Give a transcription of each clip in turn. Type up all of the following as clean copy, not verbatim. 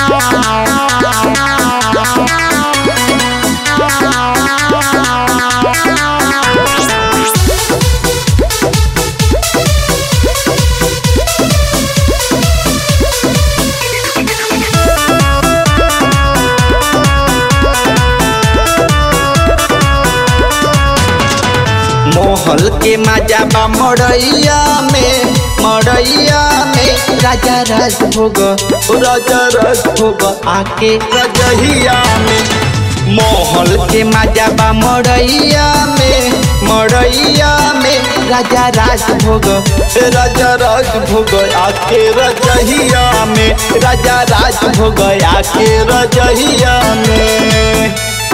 मोहल के मजा बा मड़ैया में राजा राज भोग आके रजहिया में। मोहल के मजा बा मड़ैया में राजा राज भोग आके रजहिया में। राजा राज भोग आके रजहिया में।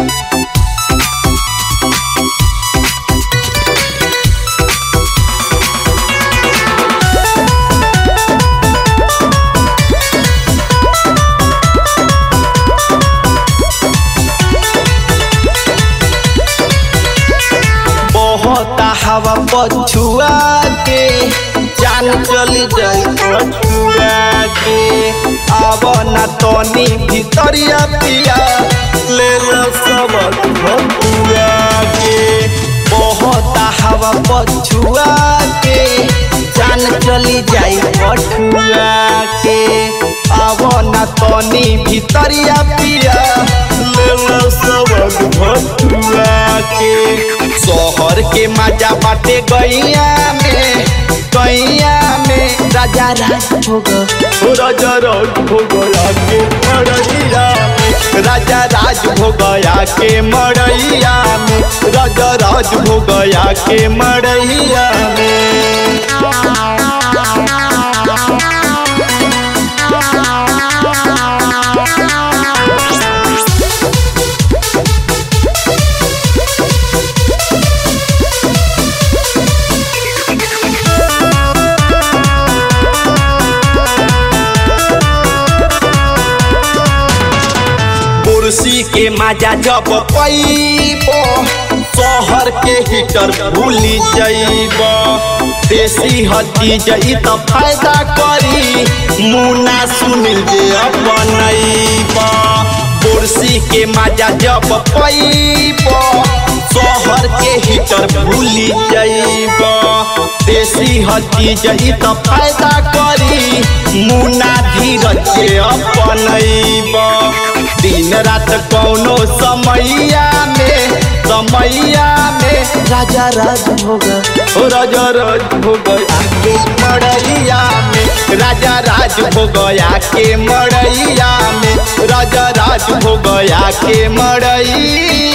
हवा पछुआ के जान चली जाए पछुआ के। अब न तनी भितरिया पिया ले सबक भतुआ के। बहुत हवा पछुआ के जान चली जाए पछुआ के। अब न तनी भितरिया पिया ले सबक भतुआ के। शहर के मजा बाटे गैया में राजा राज भोग आके मड़ैया में। राजा राज भोग आके मड़ैया में। राजा राज भोग आके मड़ैया में। कुर्सी के मजा जब पैबो शहर के हीटर भूली जाइब। देसी हटी जई त फायदा करी मुन्ना सुनील जे अपनैब। कुर्सी के मजा जब पैबो शहर के हीटर भूली जाइब। देसी हटी जई त फायदा करी मुन्ना धीरज जे अपनैब। दिन रात कौनो समैया में राजा राज भोग आके मड़ैया में। राजा राज भोग आके मड़ैया में। राजा राज भोग आके मड़ैया।